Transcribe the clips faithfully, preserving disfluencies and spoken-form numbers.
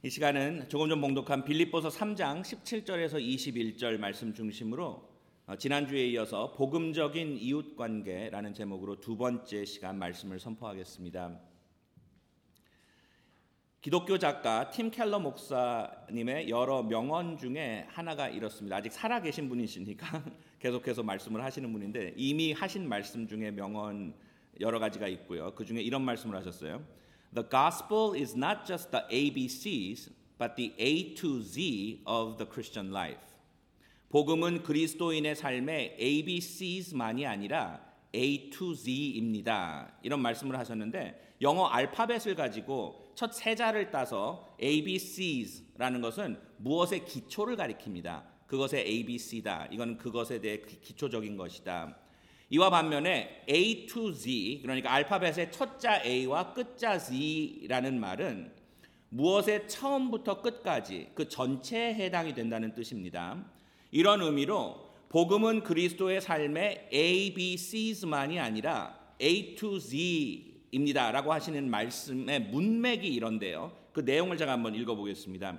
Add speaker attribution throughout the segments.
Speaker 1: 이 시간은 조금 전 봉독한 빌립보서 삼 장 십칠 절에서 이십일 절 말씀 중심으로 지난주에 이어서 복음적인 이웃관계라는 제목으로 두 번째 시간 말씀을 선포하겠습니다. 기독교 작가 팀 켈러 목사님의 여러 명언 중에 하나가 이렇습니다. 아직 살아계신 분이시니까 계속해서 말씀을 하시는 분인데 이미 하신 말씀 중에 명언 여러 가지가 있고요. 그 중에 이런 말씀을 하셨어요. The gospel is not just the A B Cs, but the A to Z of the Christian life. 복음은 그리스도인의 삶의 A B Cs만이 아니라 A to Z입니다. 이런 말씀을 하셨는데 영어 알파벳을 가지고 첫 세 자를 따서 A B Cs라는 것은 무엇의 기초를 가리킵니다. 그것의 A B C다. 이건 그것에 대해 기초적인 것이다. 이와 반면에 A to Z, 그러니까 알파벳의 첫자 A와 끝자 Z라는 말은 무엇의 처음부터 끝까지 그 전체에 해당이 된다는 뜻입니다. 이런 의미로 복음은 그리스도의 삶의 A, B, Cs만이 아니라 A to Z입니다 라고 하시는 말씀의 문맥이 이런데요. 그 내용을 제가 한번 읽어보겠습니다.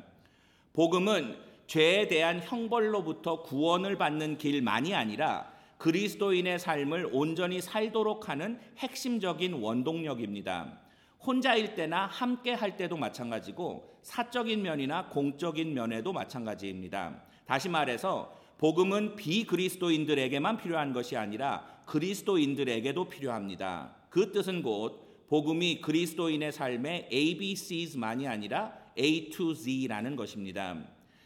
Speaker 1: 복음은 죄에 대한 형벌로부터 구원을 받는 길만이 아니라 그리스도인의 삶을 온전히 살도록 하는 핵심적인 원동력입니다. 혼자일 때나 함께 할 때도 마찬가지고 사적인 면이나 공적인 면에도 마찬가지입니다. 다시 말해서 복음은 비그리스도인들에게만 필요한 것이 아니라 그리스도인들에게도 필요합니다. 그 뜻은 곧 복음이 그리스도인의 삶의 A B Cs만이 아니라 A to Z라는 것입니다.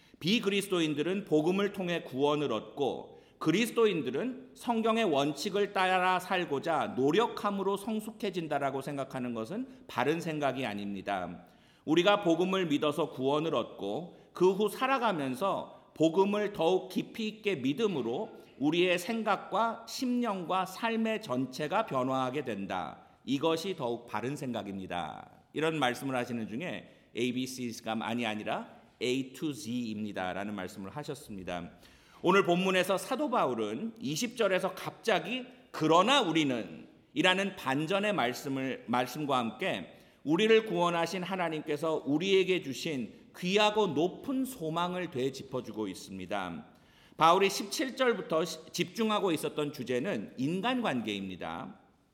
Speaker 1: 비그리스도인들은 복음을 통해 구원을 얻고 그리스도인들은 성경의 원칙을 따라 살고자 노력함으로 성숙해진다라고 생각하는 것은 바른 생각이 아닙니다. 우리가 복음을 믿어서 구원을 얻고 그 후 살아가면서 복음을 더욱 깊이 있게 믿음으로 우리의 생각과 심령과 삶의 전체가 변화하게 된다. 이것이 더욱 바른 생각입니다. 이런 말씀을 하시는 중에 A B C가 많이 아니라 A to Z입니다 라는 말씀을 하셨습니다. 오늘 본문에서 사도 바울은 이십 절에서 갑자기 그러나 우리는 이라는 반전의 말씀을, 말씀과 함께 우리를 구원하신 하나님께서 우리에게 주신 귀하고 높은 소망을 되짚어주고 있습니다. 바울이 십칠 절부터 집중하고 있었던 주제는 인간관계입니다.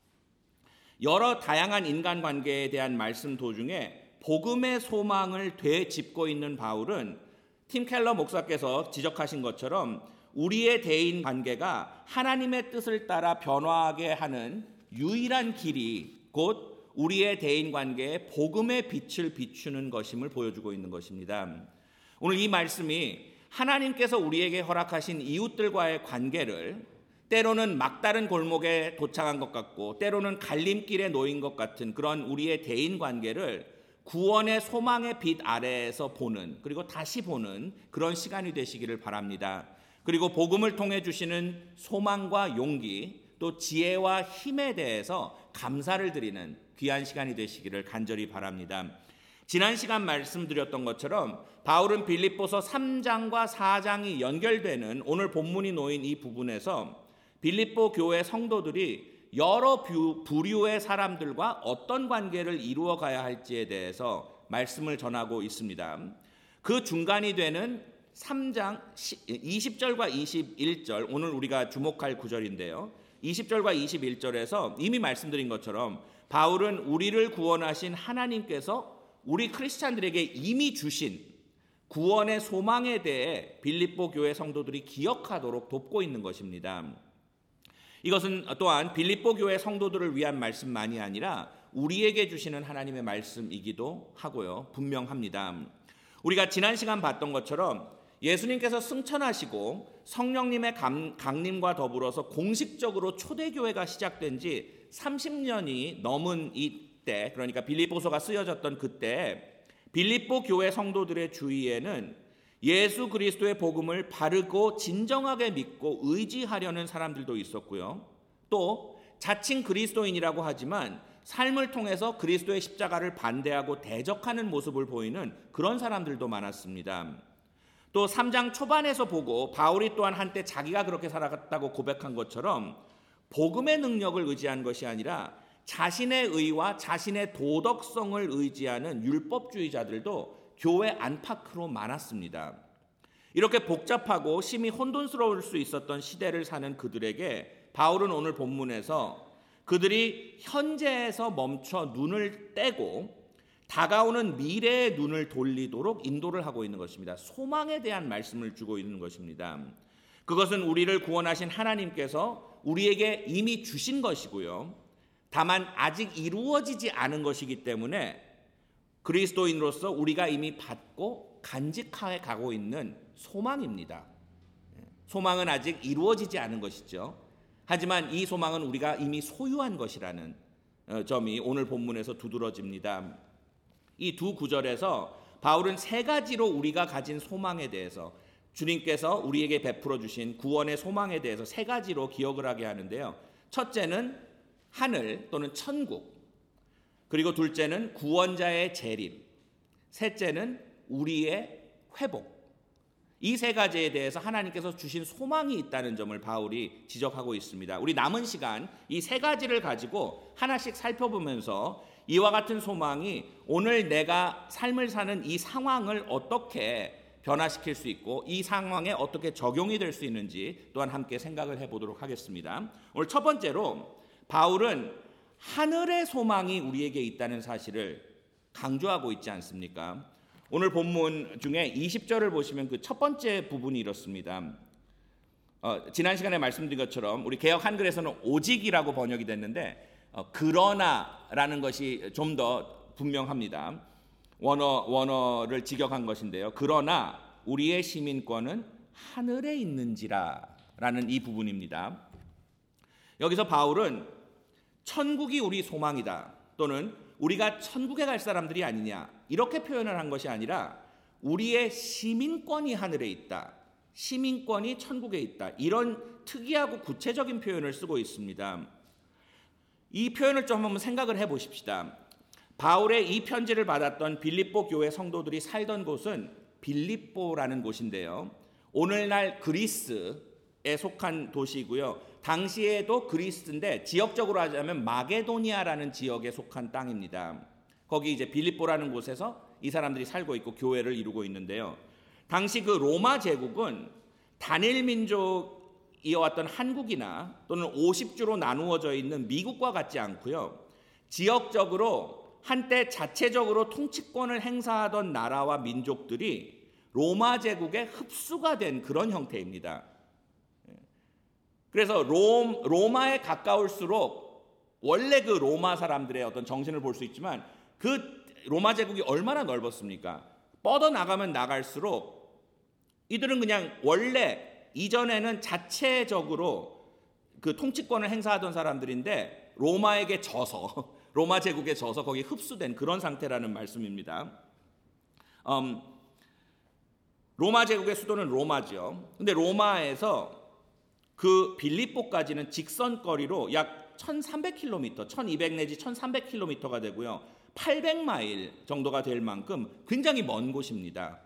Speaker 1: 여러 다양한 인간관계에 대한 말씀 도중에 복음의 소망을 되짚고 있는 바울은 팀 켈러 목사께서 지적하신 것처럼 우리의 대인 관계가 하나님의 뜻을 따라 변화하게 하는 유일한 길이 곧 우리의 대인 관계에 복음의 빛을 비추는 것임을 보여주고 있는 것입니다. 오늘 이 말씀이 하나님께서 우리에게 허락하신 이웃들과의 관계를 때로는 막다른 골목에 도착한 것 같고 때로는 갈림길에 놓인 것 같은 그런 우리의 대인 관계를 구원의 소망의 빛 아래에서 보는 그리고 다시 보는 그런 시간이 되시기를 바랍니다. 그리고 복음을 통해 주시는 소망과 용기 또 지혜와 힘에 대해서 감사를 드리는 귀한 시간이 되시기를 간절히 바랍니다. 지난 시간 말씀드렸던 것처럼 바울은 빌립보서 삼 장과 사 장이 연결되는 오늘 본문이 놓인 이 부분에서 빌립보 교회 성도들이 여러 부류의 사람들과 어떤 관계를 이루어 가야 할지에 대해서 말씀을 전하고 있습니다. 그 중간이 되는 삼 장 이십 절과 이십일 절 오늘 우리가 주목할 구절인데요. 이십 절과 이십일 절에서 이미 말씀드린 것처럼 바울은 우리를 구원하신 하나님께서 우리 크리스찬들에게 이미 주신 구원의 소망에 대해 빌립보 교회 성도들이 기억하도록 돕고 있는 것입니다. 이것은 또한 빌립보 교회 성도들을 위한 말씀만이 아니라 우리에게 주시는 하나님의 말씀이기도 하고요. 분명합니다. 우리가 지난 시간 봤던 것처럼 예수님께서 승천하시고 성령님의 강림과 더불어서 공식적으로 초대교회가 시작된 지 삼십 년이 넘은 이때, 그러니까 빌립보서가 쓰여졌던 그때 빌립보 교회 성도들의 주위에는 예수 그리스도의 복음을 바르고 진정하게 믿고 의지하려는 사람들도 있었고요. 또 자칭 그리스도인이라고 하지만 삶을 통해서 그리스도의 십자가를 반대하고 대적하는 모습을 보이는 그런 사람들도 많았습니다. 또 삼 장 초반에서 보고 바울이 또한 한때 자기가 그렇게 살아갔다고 고백한 것처럼 복음의 능력을 의지한 것이 아니라 자신의 의와 자신의 도덕성을 의지하는 율법주의자들도 교회 안팎으로 많았습니다. 이렇게 복잡하고 심히 혼돈스러울 수 있었던 시대를 사는 그들에게 바울은 오늘 본문에서 그들이 현재에서 멈춰 눈을 떼고 다가오는 미래의 눈을 돌리도록 인도를 하고 있는 것입니다. 소망에 대한 말씀을 주고 있는 것입니다. 그것은 우리를 구원하신 하나님께서 우리에게 이미 주신 것이고요. 다만 아직 이루어지지 않은 것이기 때문에 그리스도인으로서 우리가 이미 받고 간직하게 가고 있는 소망입니다. 소망은 아직 이루어지지 않은 것이죠. 하지만 이 소망은 우리가 이미 소유한 것이라는 점이 오늘 본문에서 두드러집니다. 이 두 구절에서 바울은 세 가지로 우리가 가진 소망에 대해서, 주님께서 우리에게 베풀어 주신 구원의 소망에 대해서 세 가지로 기억을 하게 하는데요. 첫째는 하늘 또는 천국, 그리고 둘째는 구원자의 재림, 셋째는 우리의 회복. 이 세 가지에 대해서 하나님께서 주신 소망이 있다는 점을 바울이 지적하고 있습니다. 우리 남은 시간 이 세 가지를 가지고 하나씩 살펴보면서 이와 같은 소망이 오늘 내가 삶을 사는 이 상황을 어떻게 변화시킬 수 있고 이 상황에 어떻게 적용이 될 수 있는지 또한 함께 생각을 해보도록 하겠습니다. 오늘 첫 번째로 바울은 하늘의 소망이 우리에게 있다는 사실을 강조하고 있지 않습니까? 오늘 본문 중에 이십 절을 보시면 그 첫 번째 부분이 이렇습니다. 어, 지난 시간에 말씀드린 것처럼 우리 개역 한글에서는 오직이라고 번역이 됐는데 어, 그러나라는 것이 좀 더 분명합니다. 원어, 원어를 직역한 것인데요. 그러나 우리의 시민권은 하늘에 있는지라 라는 이 부분입니다. 여기서 바울은 천국이 우리 소망이다 또는 우리가 천국에 갈 사람들이 아니냐 이렇게 표현을 한 것이 아니라 우리의 시민권이 하늘에 있다, 시민권이 천국에 있다, 이런 특이하고 구체적인 표현을 쓰고 있습니다. 이 표현을 좀 한번 생각을 해보십시다. 바울의 이 편지를 받았던 빌립보 교회 성도들이 살던 곳은 빌립보라는 곳인데요. 오늘날 그리스에 속한 도시이고요. 당시에도 그리스인데 지역적으로 하자면 마게도니아라는 지역에 속한 땅입니다. 거기 이제 빌립보라는 곳에서 이 사람들이 살고 있고 교회를 이루고 있는데요. 당시 그 로마 제국은 단일 민족이어왔던 한국이나 또는 오십 주로 나누어져 있는 미국과 같지 않고요. 지역적으로 한때 자체적으로 통치권을 행사하던 나라와 민족들이 로마 제국에 흡수가 된 그런 형태입니다. 그래서 롬, 로마에 가까울수록 원래 그 로마 사람들의 어떤 정신을 볼 수 있지만 그 로마 제국이 얼마나 넓었습니까? 뻗어나가면 나갈수록 이들은 그냥 원래 이전에는 자체적으로 그 통치권을 행사하던 사람들인데 로마에게 져서 로마 제국에 져서 거기 흡수된 그런 상태라는 말씀입니다. 음, 로마 제국의 수도는 로마죠. 근데 로마에서 그 빌립보까지는 직선거리로 약 천삼백 킬로미터, 천이백 내지 천삼백 킬로미터가 되고요. 팔백 마일 정도가 될 만큼 굉장히 먼 곳입니다.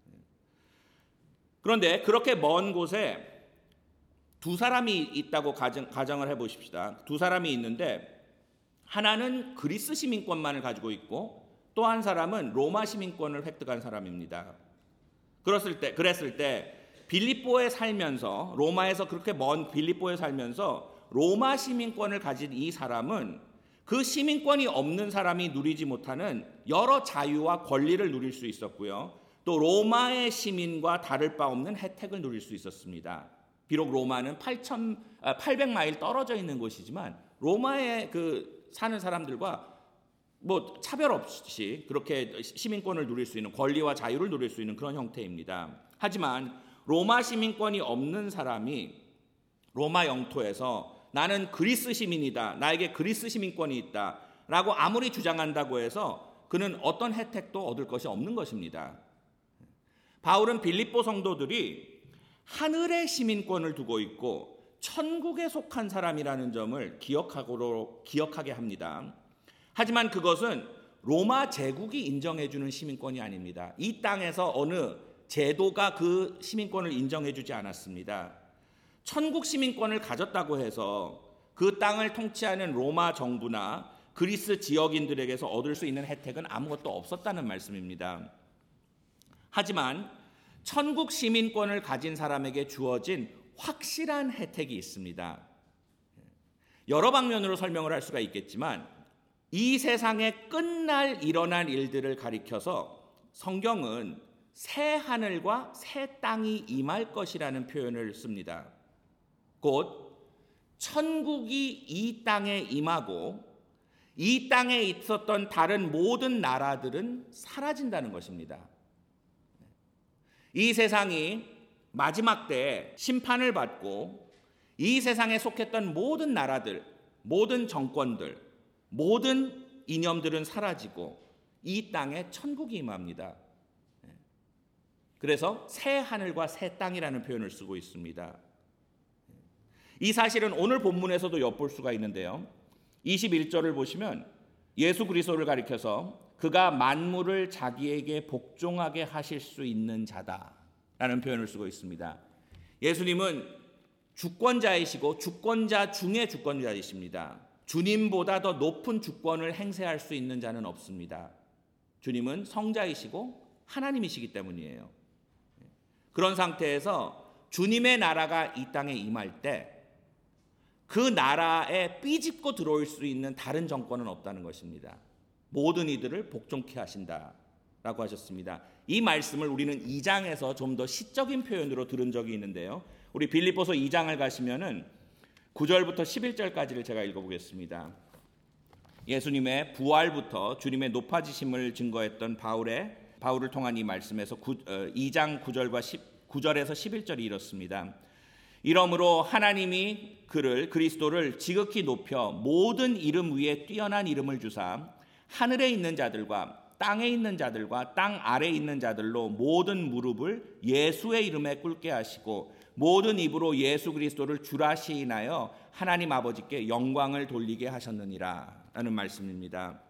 Speaker 1: 그런데 그렇게 먼 곳에 두 사람이 있다고 가정, 가정을 해보십시다. 두 사람이 있는데 하나는 그리스 시민권만을 가지고 있고 또 한 사람은 로마 시민권을 획득한 사람입니다. 그랬을 때, 그랬을 때 빌립보에 살면서 로마에서 그렇게 먼 빌립보에 살면서 로마 시민권을 가진 이 사람은 그 시민권이 없는 사람이 누리지 못하는 여러 자유와 권리를 누릴 수 있었고요. 또 로마의 시민과 다를 바 없는 혜택을 누릴 수 있었습니다. 비록 로마는 팔백 마일 떨어져 있는 곳이지만 로마에 그 사는 사람들과 뭐 차별 없이 그렇게 시민권을 누릴 수 있는 권리와 자유를 누릴 수 있는 그런 형태입니다. 하지만 로마 시민권이 없는 사람이 로마 영토에서 나는 그리스 시민이다, 나에게 그리스 시민권이 있다 라고 아무리 주장한다고 해서 그는 어떤 혜택도 얻을 것이 없는 것입니다. 바울은 빌립보 성도들이 하늘의 시민권을 두고 있고 천국에 속한 사람이라는 점을 기억하고, 기억하게 합니다. 하지만 그것은 로마 제국이 인정해주는 시민권이 아닙니다. 이 땅에서 어느 제도가 그 시민권을 인정해주지 않았습니다. 천국 시민권을 가졌다고 해서 그 땅을 통치하는 로마 정부나 그리스 지역인들에게서 얻을 수 있는 혜택은 아무것도 없었다는 말씀입니다. 하지만 천국 시민권을 가진 사람에게 주어진 확실한 혜택이 있습니다. 여러 방면으로 설명을 할 수가 있겠지만 이 세상에 끝날 일어날 일들을 가리켜서 성경은 새 하늘과 새 땅이 임할 것이라는 표현을 씁니다. 곧 천국이 이 땅에 임하고 이 땅에 있었던 다른 모든 나라들은 사라진다는 것입니다. 이 세상이 마지막 때에 심판을 받고 이 세상에 속했던 모든 나라들, 모든 정권들, 모든 이념들은 사라지고 이 땅에 천국이 임합니다. 그래서 새 하늘과 새 땅이라는 표현을 쓰고 있습니다. 이 사실은 오늘 본문에서도 엿볼 수가 있는데요. 이십일 절을 보시면 예수 그리스도를 가리켜서 그가 만물을 자기에게 복종하게 하실 수 있는 자다라는 표현을 쓰고 있습니다. 예수님은 주권자이시고 주권자 중에 주권자이십니다. 주님보다 더 높은 주권을 행사할 수 있는 자는 없습니다. 주님은 성자이시고 하나님이시기 때문이에요. 그런 상태에서 주님의 나라가 이 땅에 임할 때 그 나라에 삐집고 들어올 수 있는 다른 정권은 없다는 것입니다. 모든 이들을 복종케 하신다라고 하셨습니다. 이 말씀을 우리는 이 장에서 좀 더 시적인 표현으로 들은 적이 있는데요. 우리 빌립보서 이 장을 가시면은 구 절부터 십일 절까지를 제가 읽어보겠습니다. 예수님의 부활부터 주님의 높아지심을 증거했던 바울의 바울을 통한 이 말씀에서 이 장 구 절과 구 절에서 십일 절이 이렇습니다. 이러므로 하나님이 그를 그리스도를 지극히 높여 모든 이름 위에 뛰어난 이름을 주사 하늘에 있는 자들과 땅에 있는 자들과 땅 아래에 있는 자들로 모든 무릎을 예수의 이름에 꿇게 하시고 모든 입으로 예수 그리스도를 주라 시인하여 하나님 아버지께 영광을 돌리게 하셨느니라 라는 말씀입니다.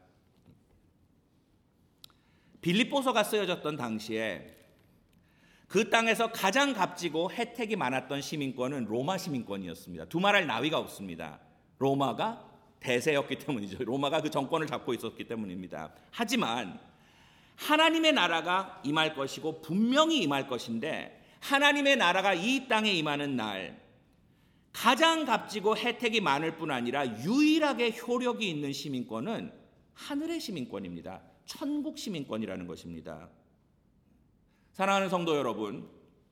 Speaker 1: 빌립보서가 쓰여졌던 당시에 그 땅에서 가장 값지고 혜택이 많았던 시민권은 로마 시민권이었습니다. 두말할 나위가 없습니다. 로마가 대세였기 때문이죠. 로마가 그 정권을 잡고 있었기 때문입니다. 하지만 하나님의 나라가 임할 것이고 분명히 임할 것인데 하나님의 나라가 이 땅에 임하는 날 가장 값지고 혜택이 많을 뿐 아니라 유일하게 효력이 있는 시민권은 하늘의 시민권입니다. 천국 시민권이라는 것입니다. 사랑하는 성도 여러분,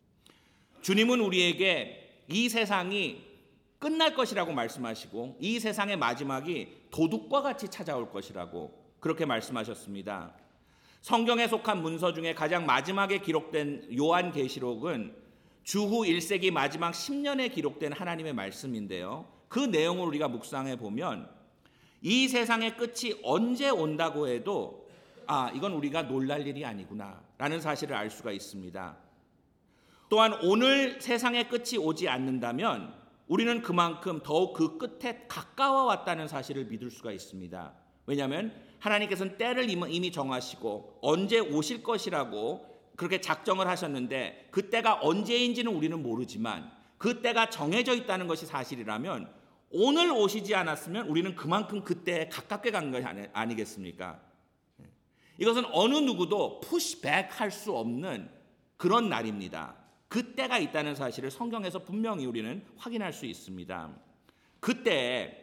Speaker 1: 주님은 우리에게 이 세상이 끝날 것이라고 말씀하시고 이 세상의 마지막이 도둑과 같이 찾아올 것이라고 그렇게 말씀하셨습니다. 성경에 속한 문서 중에 가장 마지막에 기록된 요한계시록은 주후 일 세기 마지막 십 년에 기록된 하나님의 말씀인데요. 그 내용을 우리가 묵상해 보면 이 세상의 끝이 언제 온다고 해도 아, 이건 우리가 놀랄 일이 아니구나 라는 사실을 알 수가 있습니다. 또한 오늘 세상의 끝이 오지 않는다면 우리는 그만큼 더욱 그 끝에 가까워 왔다는 사실을 믿을 수가 있습니다. 왜냐하면 하나님께서는 때를 이미 정하시고 언제 오실 것이라고 그렇게 작정을 하셨는데 그 때가 언제인지는 우리는 모르지만 그 때가 정해져 있다는 것이 사실이라면 오늘 오시지 않았으면 우리는 그만큼 그 때에 가깝게 간 것이 아니겠습니까? 이것은 어느 누구도 푸시백 할 수 없는 그런 날입니다. 그때가 있다는 사실을 성경에서 분명히 우리는 확인할 수 있습니다. 그때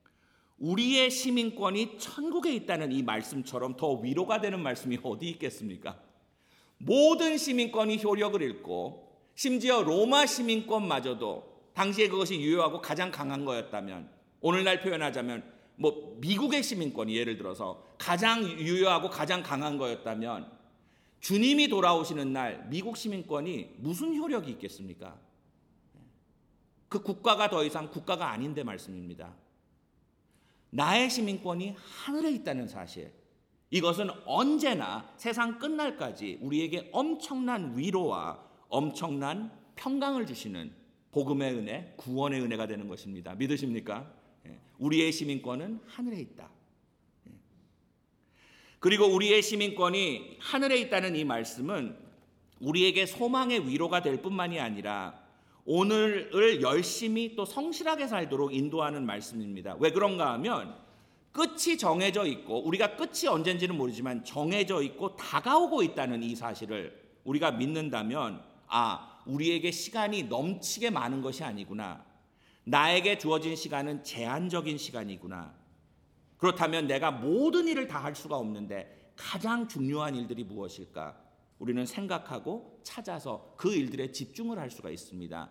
Speaker 1: 우리의 시민권이 천국에 있다는 이 말씀처럼 더 위로가 되는 말씀이 어디 있겠습니까? 모든 시민권이 효력을 잃고 심지어 로마 시민권마저도 당시에 그것이 유효하고 가장 강한 거였다면 오늘날 표현하자면 뭐 미국의 시민권이 예를 들어서 가장 유효하고 가장 강한 거였다면 주님이 돌아오시는 날 미국 시민권이 무슨 효력이 있겠습니까? 그 국가가 더 이상 국가가 아닌데 말씀입니다. 나의 시민권이 하늘에 있다는 사실, 이것은 언제나 세상 끝날까지 우리에게 엄청난 위로와 엄청난 평강을 주시는 복음의 은혜, 구원의 은혜가 되는 것입니다. 믿으십니까? 우리의 시민권은 하늘에 있다. 그리고 우리의 시민권이 하늘에 있다는 이 말씀은 우리에게 소망의 위로가 될 뿐만이 아니라 오늘을 열심히 또 성실하게 살도록 인도하는 말씀입니다. 왜 그런가 하면 끝이 정해져 있고 우리가 끝이 언젠지는 모르지만 정해져 있고 다가오고 있다는 이 사실을 우리가 믿는다면 아, 우리에게 시간이 넘치게 많은 것이 아니구나. 나에게 주어진 시간은 제한적인 시간이구나. 그렇다면 내가 모든 일을 다 할 수가 없는데 가장 중요한 일들이 무엇일까? 우리는 생각하고 찾아서 그 일들에 집중을 할 수가 있습니다.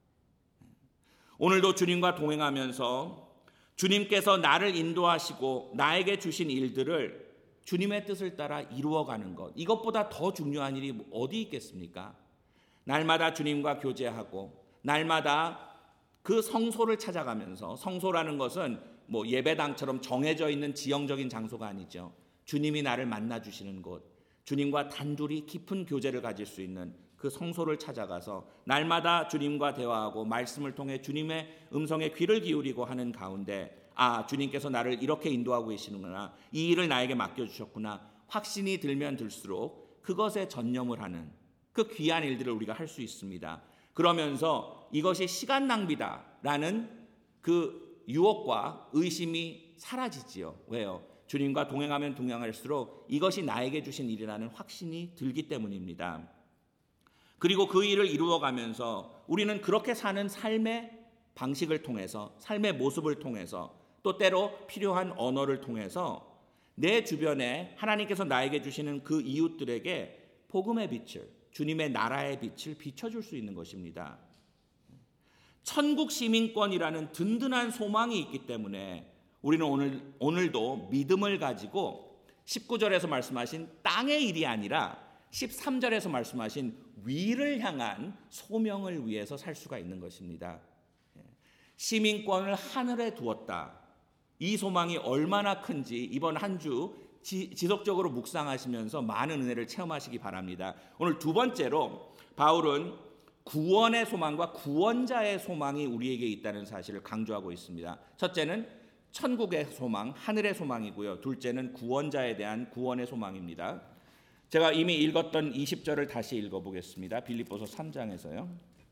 Speaker 1: 오늘도 주님과 동행하면서 주님께서 나를 인도하시고 나에게 주신 일들을 주님의 뜻을 따라 이루어가는 것, 이것보다 더 중요한 일이 어디 있겠습니까? 날마다 주님과 교제하고 날마다 그 성소를 찾아가면서, 성소라는 것은 뭐 예배당처럼 정해져 있는 지형적인 장소가 아니죠. 주님이 나를 만나 주시는 곳, 주님과 단둘이 깊은 교제를 가질 수 있는 그 성소를 찾아가서 날마다 주님과 대화하고 말씀을 통해 주님의 음성에 귀를 기울이고 하는 가운데 아, 주님께서 나를 이렇게 인도하고 계시는구나, 이 일을 나에게 맡겨주셨구나, 확신이 들면 들수록 그것에 전념을 하는 그 귀한 일들을 우리가 할 수 있습니다. 그러면서 이것이 시간 낭비다라는 그 유혹과 의심이 사라지지요. 왜요? 주님과 동행하면 동행할수록 이것이 나에게 주신 일이라는 확신이 들기 때문입니다. 그리고 그 일을 이루어가면서 우리는 그렇게 사는 삶의 방식을 통해서, 삶의 모습을 통해서, 또 때로 필요한 언어를 통해서 내 주변에 하나님께서 나에게 주시는 그 이웃들에게 복음의 빛을, 주님의 나라의 빛을 비춰줄 수 있는 것입니다. 천국 시민권이라는 든든한 소망이 있기 때문에 우리는 오늘, 오늘도 믿음을 가지고 십구 절에서 말씀하신 땅의 일이 아니라 십삼 절에서 말씀하신 위를 향한 소명을 위해서 살 수가 있는 것입니다. 시민권을 하늘에 두었다. 이 소망이 얼마나 큰지 이번 한 주 지속적으로 묵상하시면서 많은 은혜를 체험하시기 바랍니다. 오늘 두 번째로 바울은 구원의 소망과 구원자의 소망이 우리에게 있다는 사실을 강조하고 있습니다. 첫째는 천국의 소망, 하늘의 소망이고요. 둘째는 구원자에 대한 구원의 소망입니다. 제가 이미 읽었던 이십 절을 다시 읽어보겠습니다. 빌립보서 삼 장에서요.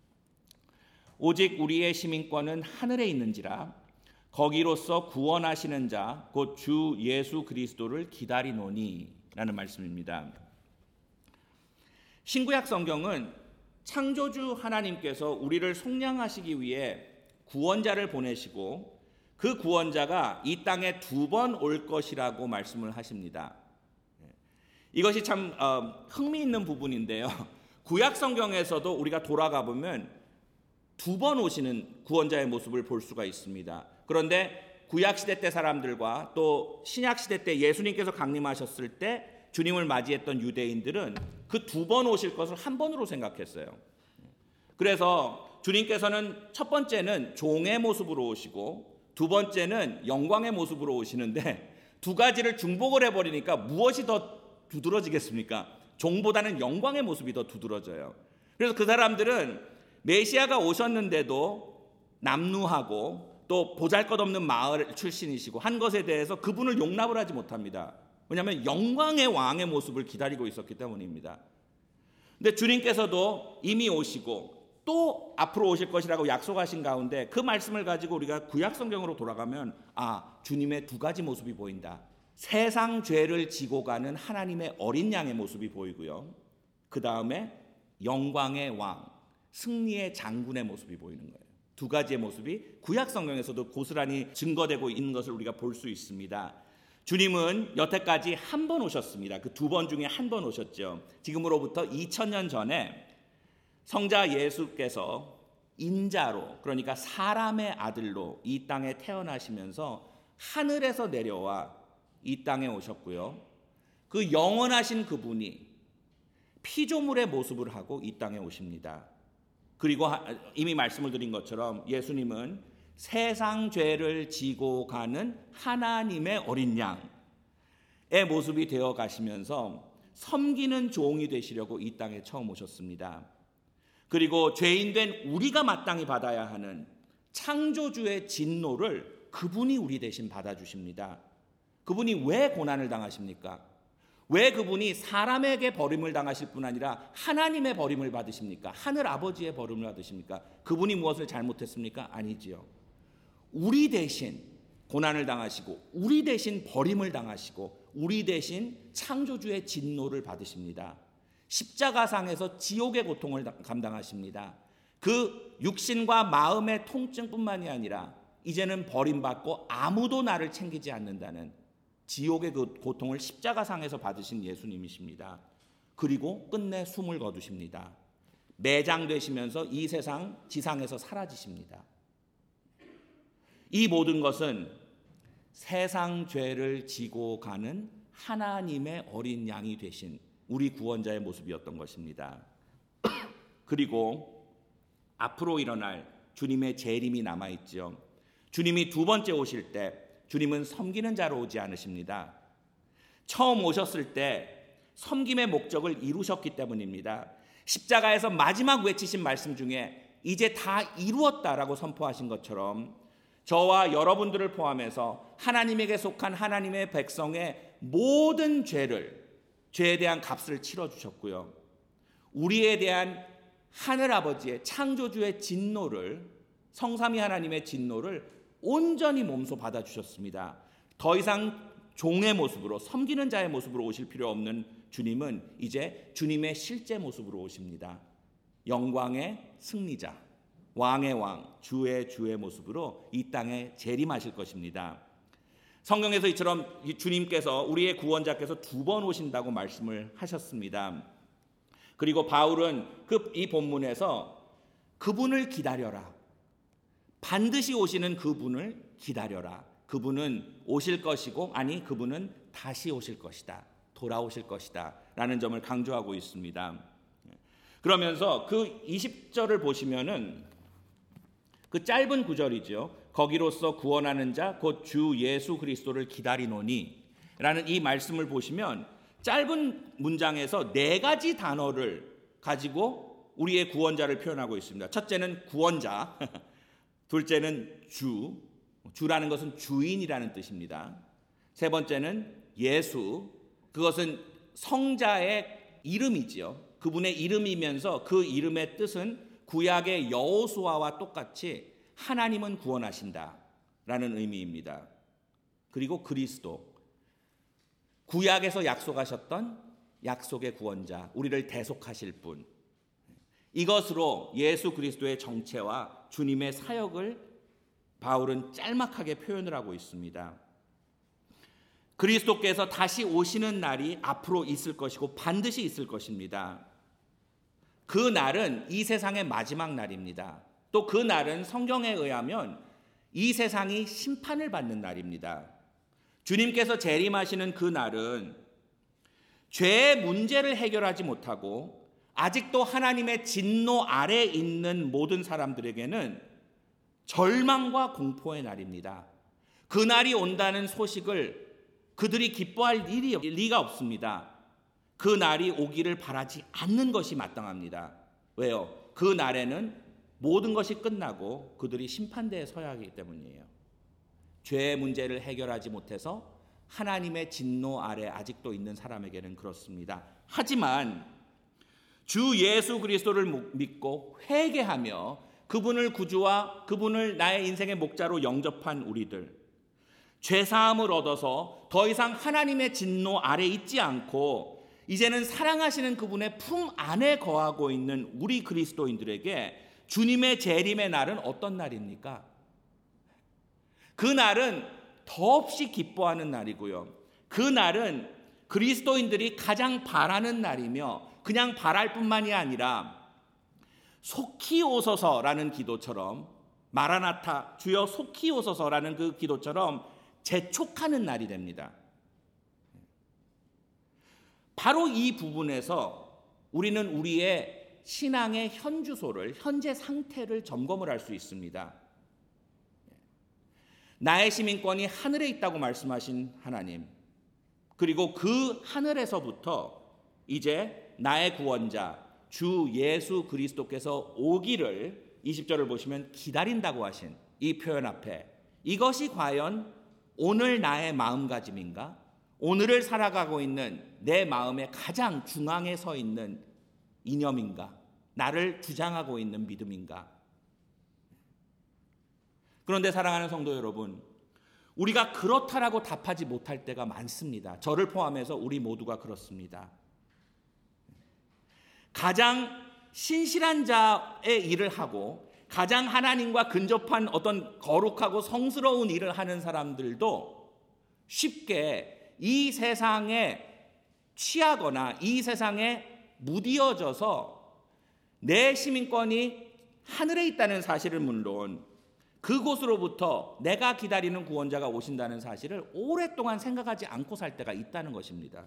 Speaker 1: 오직 우리의 시민권은 하늘에 있는지라 거기로서 구원하시는 자 곧 주 예수 그리스도를 기다리노니 라는 말씀입니다. 신구약 성경은 창조주 하나님께서 우리를 속량하시기 위해 구원자를 보내시고 그 구원자가 이 땅에 두 번 올 것이라고 말씀을 하십니다. 이것이 참 어, 흥미있는 부분인데요. 구약 성경에서도 우리가 돌아가 보면 두 번 오시는 구원자의 모습을 볼 수가 있습니다. 그런데 구약 시대 때 사람들과 또 신약 시대 때 예수님께서 강림하셨을 때 주님을 맞이했던 유대인들은 그 두 번 오실 것을 한 번으로 생각했어요. 그래서 주님께서는 첫 번째는 종의 모습으로 오시고 두 번째는 영광의 모습으로 오시는데 두 가지를 중복을 해버리니까 무엇이 더 두드러지겠습니까? 종보다는 영광의 모습이 더 두드러져요. 그래서 그 사람들은 메시아가 오셨는데도 남루하고 또 보잘것없는 마을 출신이시고 한 것에 대해서 그분을 용납을 하지 못합니다. 왜냐하면 영광의 왕의 모습을 기다리고 있었기 때문입니다. 근데 주님께서도 이미 오시고 또 앞으로 오실 것이라고 약속하신 가운데 그 말씀을 가지고 우리가 구약 성경으로 돌아가면 아, 주님의 두 가지 모습이 보인다. 세상 죄를 지고 가는 하나님의 어린 양의 모습이 보이고요. 그 다음에 영광의 왕, 승리의 장군의 모습이 보이는 거예요. 두 가지의 모습이 구약 성경에서도 고스란히 증거되고 있는 것을 우리가 볼 수 있습니다. 주님은 여태까지 한 번 오셨습니다. 그 두 번 중에 한 번 오셨죠. 지금으로부터 이천 년 전에 성자 예수께서 인자로, 그러니까 사람의 아들로 이 땅에 태어나시면서 하늘에서 내려와 이 땅에 오셨고요. 그 영원하신 그분이 피조물의 모습을 하고 이 땅에 오십니다. 그리고 이미 말씀을 드린 것처럼 예수님은 세상 죄를 지고 가는 하나님의 어린 양의 모습이 되어 가시면서 섬기는 종이 되시려고 이 땅에 처음 오셨습니다. 그리고 죄인된 우리가 마땅히 받아야 하는 창조주의 진노를 그분이 우리 대신 받아주십니다. 그분이 왜 고난을 당하십니까? 왜 그분이 사람에게 버림을 당하실 뿐 아니라 하나님의 버림을 받으십니까? 하늘 아버지의 버림을 받으십니까? 그분이 무엇을 잘못했습니까? 아니지요. 우리 대신 고난을 당하시고 우리 대신 버림을 당하시고 우리 대신 창조주의 진노를 받으십니다. 십자가상에서 지옥의 고통을 감당하십니다. 그 육신과 마음의 통증뿐만이 아니라 이제는 버림받고 아무도 나를 챙기지 않는다는 지옥의 그 고통을 십자가상에서 받으신 예수님이십니다. 그리고 끝내 숨을 거두십니다. 매장되시면서 이 세상 지상에서 사라지십니다. 이 모든 것은 세상 죄를 지고 가는 하나님의 어린 양이 되신 우리 구원자의 모습이었던 것입니다. 그리고 앞으로 일어날 주님의 재림이 남아있죠. 주님이 두 번째 오실 때 주님은 섬기는 자로 오지 않으십니다. 처음 오셨을 때 섬김의 목적을 이루셨기 때문입니다. 십자가에서 마지막 외치신 말씀 중에 이제 다 이루었다라고 선포하신 것처럼 저와 여러분들을 포함해서 하나님에게 속한 하나님의 백성의 모든 죄를, 죄에 대한 값을 치러주셨고요. 우리에 대한 하늘아버지의 창조주의 진노를, 성삼위 하나님의 진노를 온전히 몸소 받아주셨습니다. 더 이상 종의 모습으로, 섬기는 자의 모습으로 오실 필요 없는 주님은 이제 주님의 실제 모습으로 오십니다. 영광의 승리자, 왕의 왕, 주의 주의 모습으로 이 땅에 재림하실 것입니다. 성경에서 이처럼 주님께서, 우리의 구원자께서 두 번 오신다고 말씀을 하셨습니다. 그리고 바울은 그 이 본문에서 그분을 기다려라, 반드시 오시는 그분을 기다려라, 그분은 오실 것이고, 아니 그분은 다시 오실 것이다, 돌아오실 것이다 라는 점을 강조하고 있습니다. 그러면서 그 이십 절을 보시면은 그 짧은 구절이죠. 거기로서 구원하는 자 곧 주 예수 그리스도를 기다리노니 라는 이 말씀을 보시면 짧은 문장에서 네 가지 단어를 가지고 우리의 구원자를 표현하고 있습니다. 첫째는 구원자, 둘째는 주, 주라는 것은 주인이라는 뜻입니다. 세 번째는 예수, 그것은 성자의 이름이지요. 그분의 이름이면서 그 이름의 뜻은 구약의 여호수아와 똑같이 하나님은 구원하신다라는 의미입니다. 그리고 그리스도, 구약에서 약속하셨던 약속의 구원자, 우리를 대속하실 분, 이것으로 예수 그리스도의 정체와 주님의 사역을 바울은 짤막하게 표현을 하고 있습니다. 그리스도께서 다시 오시는 날이 앞으로 있을 것이고 반드시 있을 것입니다. 그 날은 이 세상의 마지막 날입니다. 또 그 날은 성경에 의하면 이 세상이 심판을 받는 날입니다. 주님께서 재림하시는 그 날은 죄의 문제를 해결하지 못하고 아직도 하나님의 진노 아래 있는 모든 사람들에게는 절망과 공포의 날입니다. 그 날이 온다는 소식을 그들이 기뻐할 일이 리가 없습니다. 그 날이 오기를 바라지 않는 것이 마땅합니다. 왜요? 그 날에는 모든 것이 끝나고 그들이 심판대에 서야 하기 때문이에요. 죄의 문제를 해결하지 못해서 하나님의 진노 아래 아직도 있는 사람에게는 그렇습니다. 하지만 주 예수 그리스도를 믿고 회개하며 그분을 구주와 그분을 나의 인생의 목자로 영접한 우리들, 죄사함을 얻어서 더 이상 하나님의 진노 아래 있지 않고 이제는 사랑하시는 그분의 품 안에 거하고 있는 우리 그리스도인들에게 주님의 재림의 날은 어떤 날입니까? 그 날은 더없이 기뻐하는 날이고요. 그 날은 그리스도인들이 가장 바라는 날이며 그냥 바랄 뿐만이 아니라 속히 오소서라는 기도처럼, 마라나타 주여 속히 오소서라는 그 기도처럼 재촉하는 날이 됩니다. 바로 이 부분에서 우리는 우리의 신앙의 현주소를, 현재 상태를 점검을 할 수 있습니다. 나의 시민권이 하늘에 있다고 말씀하신 하나님, 그리고 그 하늘에서부터 이제 나의 구원자 주 예수 그리스도께서 오기를 이십 절을 보시면 기다린다고 하신 이 표현 앞에 이것이 과연 오늘 나의 마음가짐인가? 오늘을 살아가고 있는 내 마음의 가장 중앙에 서 있는 이념인가? 나를 주장하고 있는 믿음인가? 그런데 사랑하는 성도 여러분, 우리가 그렇다라고 답하지 못할 때가 많습니다. 저를 포함해서 우리 모두가 그렇습니다. 가장 신실한 자의 일을 하고 가장 하나님과 근접한 어떤 거룩하고 성스러운 일을 하는 사람들도 쉽게 이 세상에 취하거나 이 세상에 무디어져서 내 시민권이 하늘에 있다는 사실을 물론 그곳으로부터 내가 기다리는 구원자가 오신다는 사실을 오랫동안 생각하지 않고 살 때가 있다는 것입니다.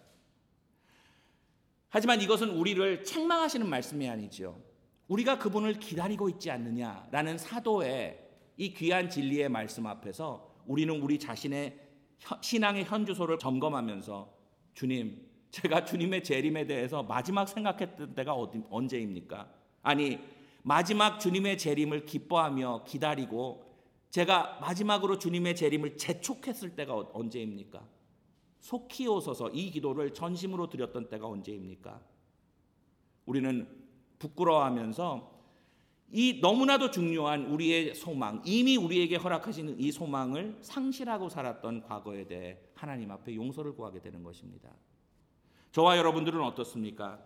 Speaker 1: 하지만 이것은 우리를 책망하시는 말씀이 아니죠. 우리가 그분을 기다리고 있지 않느냐라는 사도의 이 귀한 진리의 말씀 앞에서 우리는 우리 자신의 신앙의 현주소를 점검하면서 주님, 제가 주님의 재림에 대해서 마지막 생각했던 때가 어디, 언제입니까? 아니, 마지막 주님의 재림을 기뻐하며 기다리고 제가 마지막으로 주님의 재림을 재촉했을 때가 언제입니까? 속히 오소서 이 기도를 전심으로 드렸던 때가 언제입니까? 우리는 부끄러워하면서 이 너무나도 중요한 우리의 소망, 이미 우리에게 허락하시는 이 소망을 상실하고 살았던 과거에 대해 하나님 앞에 용서를 구하게 되는 것입니다. 저와 여러분들은 어떻습니까?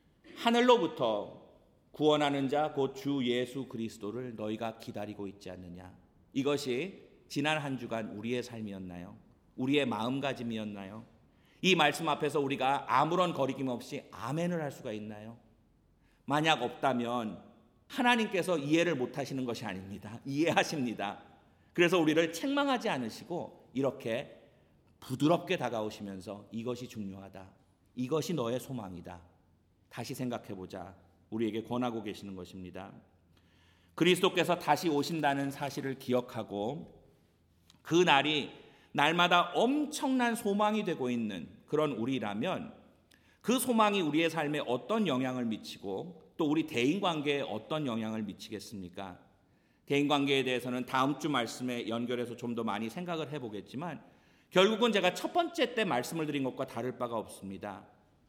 Speaker 1: 하늘로부터 구원하는 자 곧 주 예수 그리스도를 너희가 기다리고 있지 않느냐? 이것이 지난 한 주간 우리의 삶이었나요? 우리의 마음가짐이었나요? 이 말씀 앞에서 우리가 아무런 거리낌 없이 아멘을 할 수가 있나요? 만약 없다면 하나님께서 이해를 못하시는 것이 아닙니다. 이해하십니다. 그래서 우리를 책망하지 않으시고 이렇게 부드럽게 다가오시면서 이것이 중요하다. 이것이 너의 소망이다. 다시 생각해보자. 우리에게 권하고 계시는 것입니다. 그리스도께서 다시 오신다는 사실을 기억하고 그 날이 날마다 엄청난 소망이 되고 있는 그런 우리라면 그 소망이 우리의 삶에 어떤 영향을 미치고 또 우리 대인관계에 어떤 영향을 미치겠습니까? 대인관계에 대해서는 다음 주 말씀에 연결해서 좀 더 많이 생각을 해보겠지만 결국은 제가 첫 번째 때 말씀을 드린 것과 다를 바가 없습니다.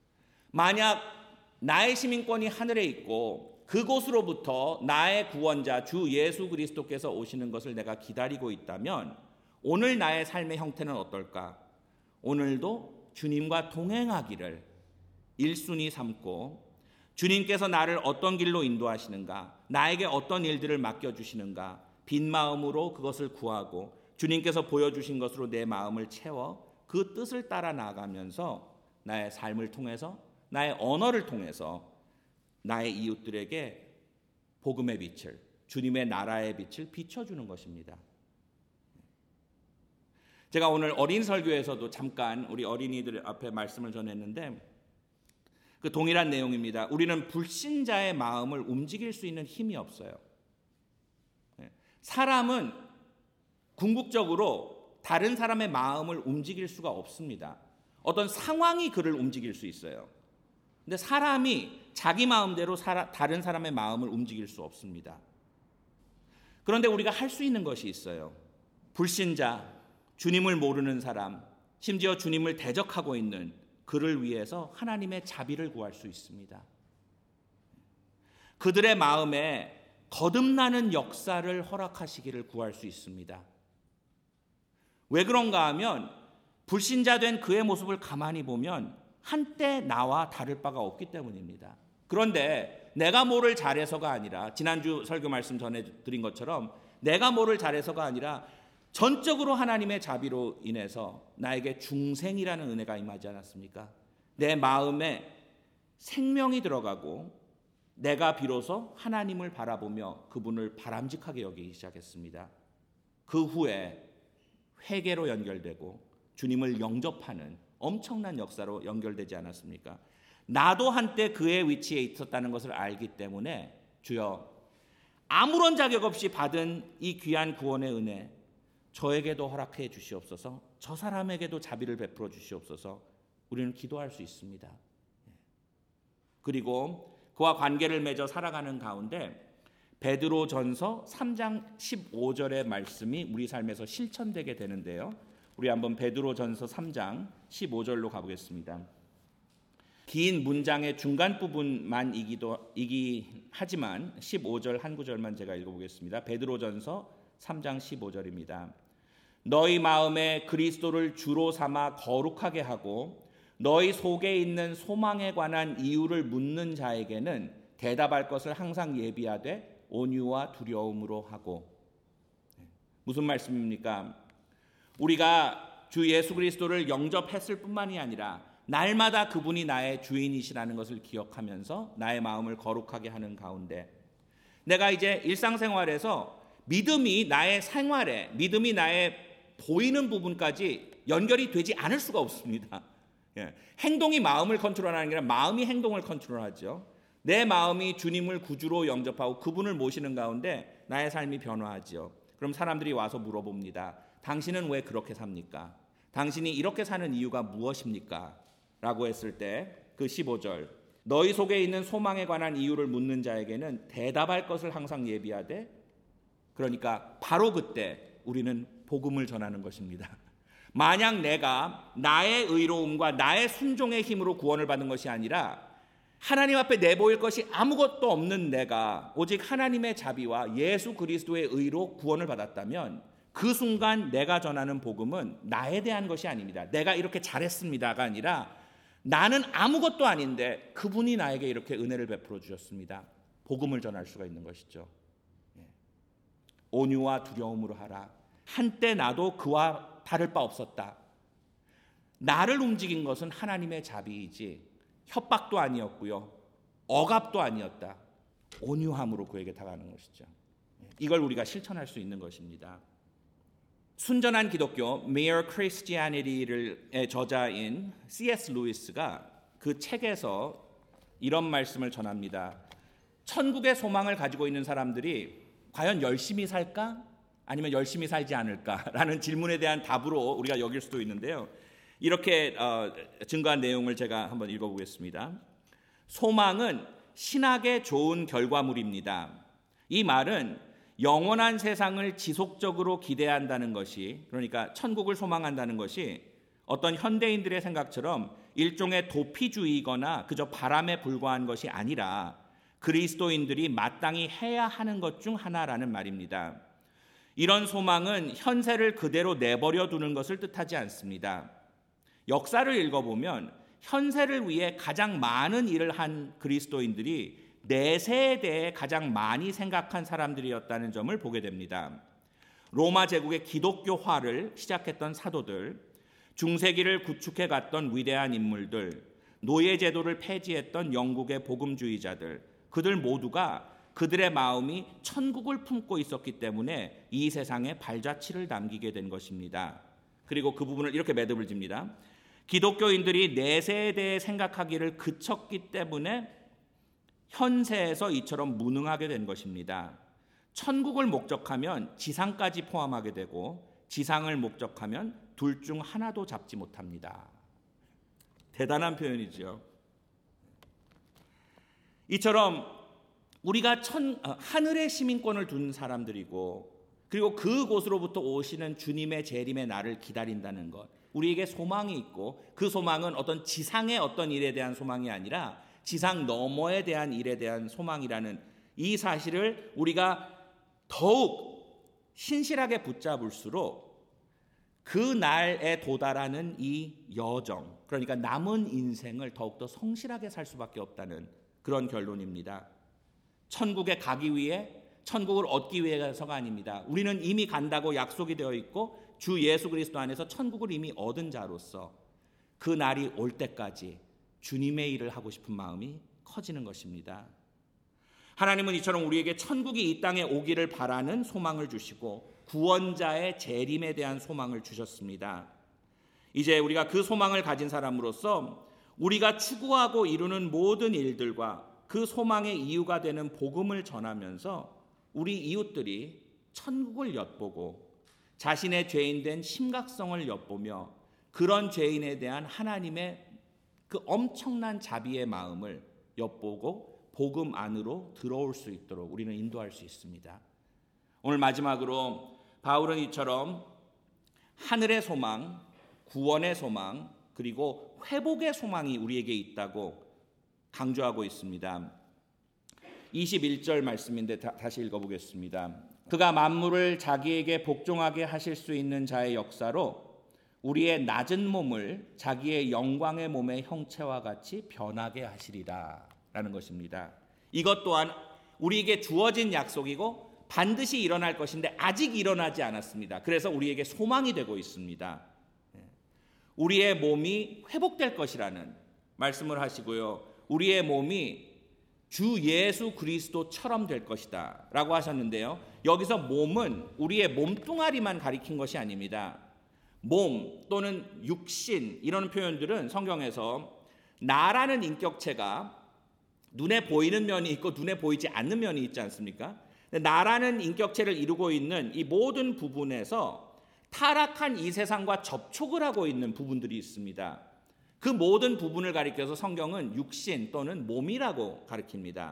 Speaker 1: 만약 나의 시민권이 하늘에 있고 그곳으로부터 나의 구원자 주 예수 그리스도께서 오시는 것을 내가 기다리고 있다면 오늘 나의 삶의 형태는 어떨까? 오늘도 주님과 동행하기를 일순위 삼고 주님께서 나를 어떤 길로 인도하시는가, 나에게 어떤 일들을 맡겨주시는가, 빈 마음으로 그것을 구하고 주님께서 보여주신 것으로 내 마음을 채워 그 뜻을 따라 나아가면서 나의 삶을 통해서, 나의 언어를 통해서 나의 이웃들에게 복음의 빛을, 주님의 나라의 빛을 비춰주는 것입니다. 제가 오늘 어린 설교에서도 잠깐 우리 어린이들 앞에 말씀을 전했는데 그 동일한 내용입니다. 우리는 불신자의 마음을 움직일 수 있는 힘이 없어요. 사람은 궁극적으로 다른 사람의 마음을 움직일 수가 없습니다. 어떤 상황이 그를 움직일 수 있어요. 근데 사람이 자기 마음대로 사라, 다른 사람의 마음을 움직일 수 없습니다. 그런데 우리가 할 수 있는 것이 있어요. 불신자, 주님을 모르는 사람, 심지어 주님을 대적하고 있는 그를 위해서 하나님의 자비를 구할 수 있습니다. 그들의 마음에 거듭나는 역사를 허락하시기를 구할 수 있습니다. 왜 그런가 하면 불신자된 그의 모습을 가만히 보면 한때 나와 다를 바가 없기 때문입니다. 그런데 내가 뭐를 잘해서가 아니라 지난주 설교 말씀 전해드린 것처럼 내가 뭐를 잘해서가 아니라 전적으로 하나님의 자비로 인해서 나에게 중생이라는 은혜가 임하지 않았습니까? 내 마음에 생명이 들어가고 내가 비로소 하나님을 바라보며 그분을 바람직하게 여기기 시작했습니다. 그 후에 회개로 연결되고 주님을 영접하는 엄청난 역사로 연결되지 않았습니까? 나도 한때 그의 위치에 있었다는 것을 알기 때문에 주여 아무런 자격 없이 받은 이 귀한 구원의 은혜 저에게도 허락해 주시옵소서. 저 사람에게도 자비를 베풀어 주시옵소서. 우리는 기도할 수 있습니다. 그리고 그와 관계를 맺어 살아가는 가운데 베드로전서 삼 장 십오 절의 말씀이 우리 삶에서 실천되게 되는데요. 우리 한번 베드로전서 삼 장 십오 절로 가보겠습니다. 긴 문장의 중간 부분만이기도 이기 하지만 십오 절 한 구절만 제가 읽어보겠습니다. 베드로전서 삼 장 십오 절입니다. 너희 마음에 그리스도를 주로 삼아 거룩하게 하고 너희 속에 있는 소망에 관한 이유를 묻는 자에게는 대답할 것을 항상 예비하되 온유와 두려움으로 하고. 무슨 말씀입니까? 우리가 주 예수 그리스도를 영접했을 뿐만이 아니라 날마다 그분이 나의 주인이시라는 것을 기억하면서 나의 마음을 거룩하게 하는 가운데 내가 이제 일상생활에서 믿음이 나의 생활에, 믿음이 나의 보이는 부분까지 연결이 되지 않을 수가 없습니다. 예. 행동이 마음을 컨트롤하는 게 아니라 마음이 행동을 컨트롤하죠. 내 마음이 주님을 구주로 영접하고 그분을 모시는 가운데 나의 삶이 변화하죠. 그럼 사람들이 와서 물어봅니다. 당신은 왜 그렇게 삽니까? 당신이 이렇게 사는 이유가 무엇입니까? 라고 했을 때 그 십오 절, 너희 속에 있는 소망에 관한 이유를 묻는 자에게는 대답할 것을 항상 예비하되, 그러니까 바로 그때 우리는 복음을 전하는 것입니다. 만약 내가 나의 의로움과 나의 순종의 힘으로 구원을 받는 것이 아니라 하나님 앞에 내보일 것이 아무것도 없는 내가 오직 하나님의 자비와 예수 그리스도의 의로 구원을 받았다면 그 순간 내가 전하는 복음은 나에 대한 것이 아닙니다. 내가 이렇게 잘했습니다가 아니라 나는 아무것도 아닌데 그분이 나에게 이렇게 은혜를 베풀어 주셨습니다. 복음을 전할 수가 있는 것이죠. 온유와 두려움으로 하라. 한때 나도 그와 다를 바 없었다. 나를 움직인 것은 하나님의 자비이지 협박도 아니었고요, 억압도 아니었다. 온유함으로 그에게 다가가는 것이죠. 이걸 우리가 실천할 수 있는 것입니다. 순전한 기독교, Mere Christianity의 저자인 씨 에스 루이스가 그 책에서 이런 말씀을 전합니다. 천국의 소망을 가지고 있는 사람들이 과연 열심히 살까? 아니면 열심히 살지 않을까라는 질문에 대한 답으로 우리가 여길 수도 있는데요. 이렇게 어, 증거한 내용을 제가 한번 읽어보겠습니다. 소망은 신학의 좋은 결과물입니다. 이 말은 영원한 세상을 지속적으로 기대한다는 것이, 그러니까 천국을 소망한다는 것이 어떤 현대인들의 생각처럼 일종의 도피주의거나 그저 바람에 불과한 것이 아니라 그리스도인들이 마땅히 해야 하는 것 중 하나라는 말입니다. 이런 소망은 현세를 그대로 내버려 두는 것을 뜻하지 않습니다. 역사를 읽어보면 현세를 위해 가장 많은 일을 한 그리스도인들이 내세에 대해 가장 많이 생각한 사람들이었다는 점을 보게 됩니다. 로마 제국의 기독교화를 시작했던 사도들, 중세기를 구축해 갔던 위대한 인물들, 노예제도를 폐지했던 영국의 복음주의자들, 그들 모두가 그들의 마음이 천국을 품고 있었기 때문에 이 세상에 발자취를 남기게 된 것입니다. 그리고 그 부분을 이렇게 매듭을 집니다. 기독교인들이 내세에 대해 생각하기를 그쳤기 때문에 현세에서 이처럼 무능하게 된 것입니다. 천국을 목적하면 지상까지 포함하게 되고 지상을 목적하면 둘 중 하나도 잡지 못합니다. 대단한 표현이죠. 이처럼 우리가 천, 하늘의 시민권을 둔 사람들이고 그리고 그곳으로부터 오시는 주님의 재림의 날을 기다린다는 것, 우리에게 소망이 있고 그 소망은 어떤 지상의 어떤 일에 대한 소망이 아니라 지상 너머에 대한 일에 대한 소망이라는 이 사실을 우리가 더욱 신실하게 붙잡을수록 그 날에 도달하는 이 여정, 그러니까 남은 인생을 더욱더 성실하게 살 수밖에 없다는 그런 결론입니다. 천국에 가기 위해, 천국을 얻기 위해서가 아닙니다. 우리는 이미 간다고 약속이 되어 있고 주 예수 그리스도 안에서 천국을 이미 얻은 자로서 그 날이 올 때까지 주님의 일을 하고 싶은 마음이 커지는 것입니다. 하나님은 이처럼 우리에게 천국이 이 땅에 오기를 바라는 소망을 주시고 구원자의 재림에 대한 소망을 주셨습니다. 이제 우리가 그 소망을 가진 사람으로서 우리가 추구하고 이루는 모든 일들과 그 소망의 이유가 되는 복음을 전하면서 우리 이웃들이 천국을 엿보고 자신의 죄인된 심각성을 엿보며 그런 죄인에 대한 하나님의 그 엄청난 자비의 마음을 엿보고 복음 안으로 들어올 수 있도록 우리는 인도할 수 있습니다. 오늘 마지막으로 바울은 이처럼 하늘의 소망, 구원의 소망, 그리고 회복의 소망이 우리에게 있다고 강조하고 있습니다. 이십일 절 말씀인데 다, 다시 읽어보겠습니다. 그가 만물을 자기에게 복종하게 하실 수 있는 자의 역사로 우리의 낮은 몸을 자기의 영광의 몸의 형체와 같이 변하게 하시리라 라는 것입니다. 이것 또한 우리에게 주어진 약속이고 반드시 일어날 것인데 아직 일어나지 않았습니다. 그래서 우리에게 소망이 되고 있습니다. 우리의 몸이 회복될 것이라는 말씀을 하시고요. 우리의 몸이 주 예수 그리스도처럼 될 것이다 라고 하셨는데요. 여기서 몸은 우리의 몸뚱아리만 가리킨 것이 아닙니다. 몸 또는 육신 이런 표현들은 성경에서 나라는 인격체가 눈에 보이는 면이 있고 눈에 보이지 않는 면이 있지 않습니까? 나라는 인격체를 이루고 있는 이 모든 부분에서 타락한 이 세상과 접촉을 하고 있는 부분들이 있습니다. 그 모든 부분을 가리켜서 성경은 육신 또는 몸이라고 가리킵니다.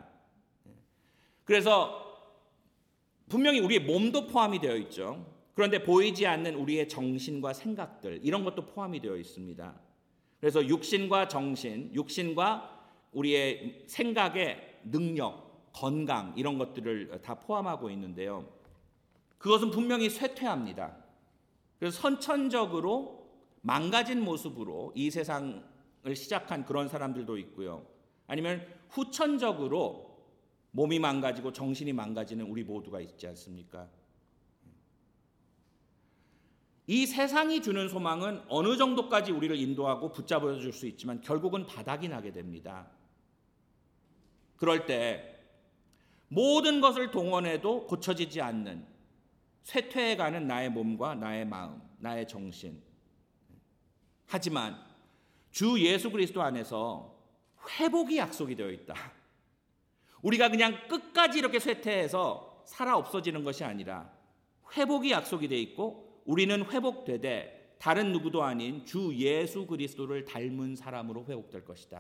Speaker 1: 그래서 분명히 우리의 몸도 포함이 되어 있죠. 그런데 보이지 않는 우리의 정신과 생각들 이런 것도 포함이 되어 있습니다. 그래서 육신과 정신, 육신과 우리의 생각의 능력, 건강 이런 것들을 다 포함하고 있는데요. 그것은 분명히 쇠퇴합니다. 그래서 선천적으로 망가진 모습으로 이 세상을 시작한 그런 사람들도 있고요. 아니면 후천적으로 몸이 망가지고 정신이 망가지는 우리 모두가 있지 않습니까? 이 세상이 주는 소망은 어느 정도까지 우리를 인도하고 붙잡아 줄 수 있지만 결국은 바닥이 나게 됩니다. 그럴 때 모든 것을 동원해도 고쳐지지 않는 쇠퇴해가는 나의 몸과 나의 마음, 나의 정신. 하지만 주 예수 그리스도 안에서 회복이 약속이 되어 있다. 우리가 그냥 끝까지 이렇게 쇠퇴해서 살아 없어지는 것이 아니라 회복이 약속이 되어 있고 우리는 회복되되 다른 누구도 아닌 주 예수 그리스도를 닮은 사람으로 회복될 것이다.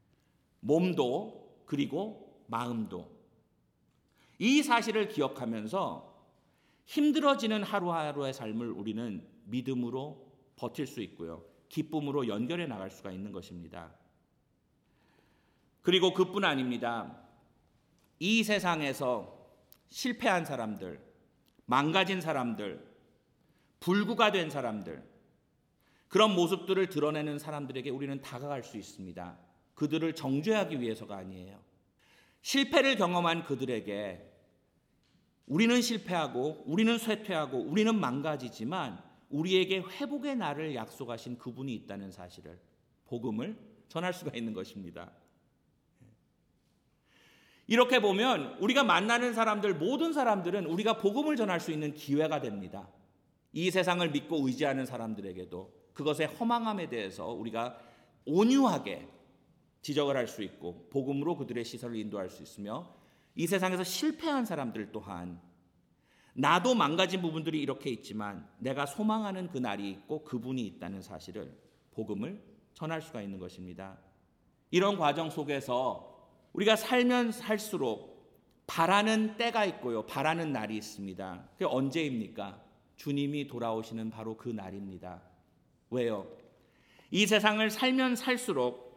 Speaker 1: 몸도 그리고 마음도. 이 사실을 기억하면서 힘들어지는 하루하루의 삶을 우리는 믿음으로 버틸 수 있고요. 기쁨으로 연결해 나갈 수가 있는 것입니다. 그리고 그뿐 아닙니다. 이 세상에서 실패한 사람들, 망가진 사람들, 불구가 된 사람들, 그런 모습들을 드러내는 사람들에게 우리는 다가갈 수 있습니다. 그들을 정죄하기 위해서가 아니에요. 실패를 경험한 그들에게 우리는 실패하고 우리는 쇠퇴하고 우리는 망가지지만 우리에게 회복의 날을 약속하신 그분이 있다는 사실을, 복음을 전할 수가 있는 것입니다. 이렇게 보면 우리가 만나는 사람들, 모든 사람들은 우리가 복음을 전할 수 있는 기회가 됩니다. 이 세상을 믿고 의지하는 사람들에게도 그것의 허망함에 대해서 우리가 온유하게 지적을 할 수 있고 복음으로 그들의 시선을 인도할 수 있으며, 이 세상에서 실패한 사람들 또한 나도 망가진 부분들이 이렇게 있지만 내가 소망하는 그 날이 있고 그분이 있다는 사실을, 복음을 전할 수가 있는 것입니다. 이런 과정 속에서 우리가 살면 살수록 바라는 때가 있고요, 바라는 날이 있습니다. 그게 언제입니까? 주님이 돌아오시는 바로 그 날입니다. 왜요? 이 세상을 살면 살수록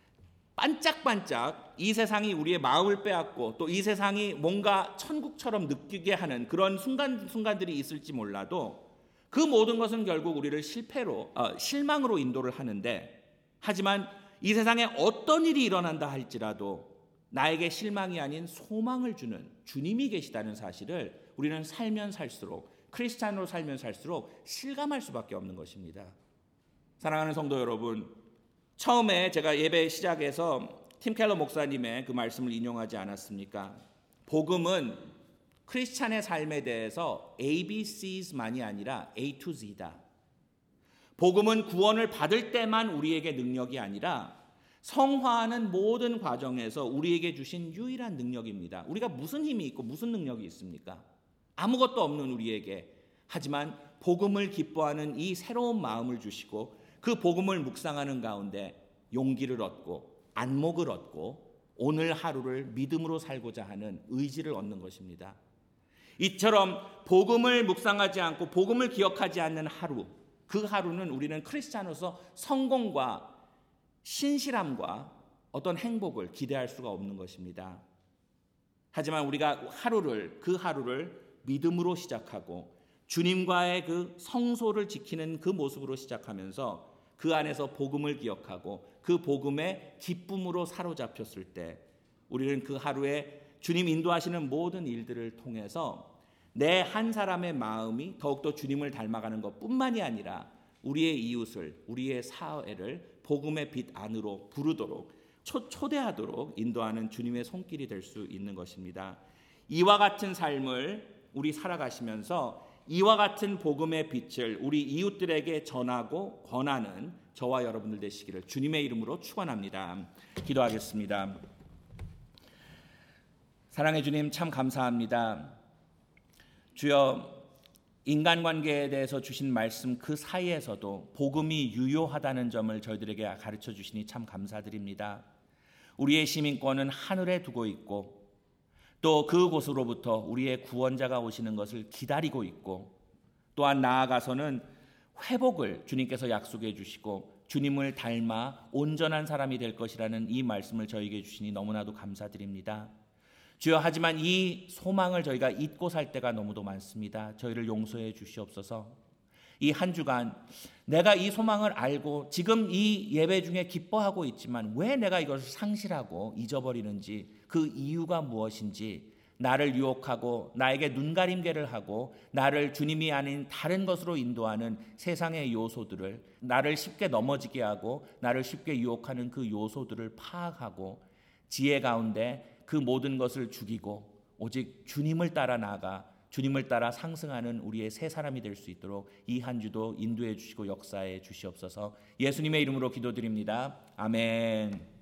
Speaker 1: 반짝반짝 이 세상이 우리의 마음을 빼앗고 또 이 세상이 뭔가 천국처럼 느끼게 하는 그런 순간순간들이 있을지 몰라도 그 모든 것은 결국 우리를 실패로, 어, 실망으로 인도를 하는데, 하지만 이 세상에 어떤 일이 일어난다 할지라도 나에게 실망이 아닌 소망을 주는 주님이 계시다는 사실을 우리는 살면 살수록, 크리스찬으로 살면 살수록 실감할 수밖에 없는 것입니다. 사랑하는 성도 여러분, 처음에 제가 예배 시작에서 팀 켈러 목사님의 그 말씀을 인용하지 않았습니까? 복음은 크리스찬의 삶에 대해서 A, B, C만이 아니라 A to Z다. 복음은 구원을 받을 때만 우리에게 능력이 아니라 성화하는 모든 과정에서 우리에게 주신 유일한 능력입니다. 우리가 무슨 힘이 있고 무슨 능력이 있습니까? 아무것도 없는 우리에게, 하지만 복음을 기뻐하는 이 새로운 마음을 주시고 그 복음을 묵상하는 가운데 용기를 얻고 안목을 얻고 오늘 하루를 믿음으로 살고자 하는 의지를 얻는 것입니다. 이처럼 복음을 묵상하지 않고 복음을 기억하지 않는 하루, 그 하루는 우리는 크리스찬으로서 성공과 신실함과 어떤 행복을 기대할 수가 없는 것입니다. 하지만 우리가 하루를, 그 하루를 믿음으로 시작하고 주님과의 그 성소를 지키는 그 모습으로 시작하면서 그 안에서 복음을 기억하고 그 복음의 기쁨으로 사로잡혔을 때 우리는 그 하루에 주님 인도하시는 모든 일들을 통해서 내 한 사람의 마음이 더욱더 주님을 닮아가는 것뿐만이 아니라 우리의 이웃을, 우리의 사회를 복음의 빛 안으로 부르도록 초, 초대하도록 인도하는 주님의 손길이 될 수 있는 것입니다. 이와 같은 삶을 우리 살아가시면서 이와 같은 복음의 빛을 우리 이웃들에게 전하고 권하는 저와 여러분들 되시기를 주님의 이름으로 축원합니다. 기도하겠습니다. 사랑의 주님, 참 감사합니다. 주여, 인간관계에 대해서 주신 말씀 그 사이에서도 복음이 유효하다는 점을 저희들에게 가르쳐 주시니 참 감사드립니다. 우리의 시민권은 하늘에 두고 있고 또 그곳으로부터 우리의 구원자가 오시는 것을 기다리고 있고 또한 나아가서는 회복을 주님께서 약속해 주시고 주님을 닮아 온전한 사람이 될 것이라는 이 말씀을 저에게 주시니 너무나도 감사드립니다. 주여, 하지만 이 소망을 저희가 잊고 살 때가 너무도 많습니다. 저희를 용서해 주시옵소서. 이 한 주간 내가 이 소망을 알고 지금 이 예배 중에 기뻐하고 있지만 왜 내가 이것을 상실하고 잊어버리는지, 그 이유가 무엇인지, 나를 유혹하고 나에게 눈가림개를 하고 나를 주님이 아닌 다른 것으로 인도하는 세상의 요소들을, 나를 쉽게 넘어지게 하고 나를 쉽게 유혹하는 그 요소들을 파악하고 지혜 가운데 그 모든 것을 죽이고 오직 주님을 따라 나아가 주님을 따라 상승하는 우리의 새 사람이 될 수 있도록 이 한 주도 인도해 주시고 역사해 주시옵소서. 예수님의 이름으로 기도드립니다. 아멘.